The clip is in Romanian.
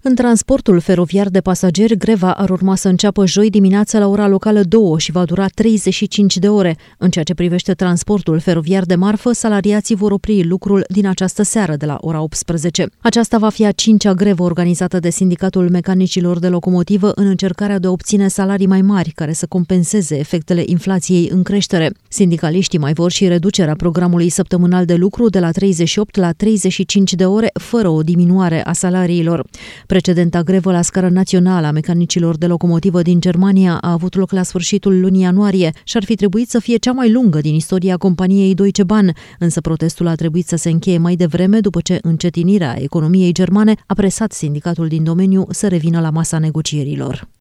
În transportul feroviar de pasageri, greva ar urma să înceapă joi dimineața la ora locală 2 și va dura 35 de ore. În ceea ce privește transportul feroviar de marfă, salariații vor opri lucrul din această seară de la ora 18. Aceasta va fi a 5-a grevă organizată de Sindicatul Mecanicilor de Locomotivă în încercarea de a obține salarii mai mari care să compenseze efectele inflației în creștere. Sindicaliștii mai vor și reducerea programului săptămânal de lucru de la 38 la 35 de ore, fără o diminuare a salariilor. Precedenta grevă la scară națională a mecanicilor de locomotivă din Germania a avut loc la sfârșitul lunii ianuarie și ar fi trebuit să fie cea mai lungă din istoria companiei Deutsche Bahn, însă protestul a trebuit să se încheie mai devreme după ce încetinirea economiei germane a presat sindicatul din domeniu să revină la masa negocierilor.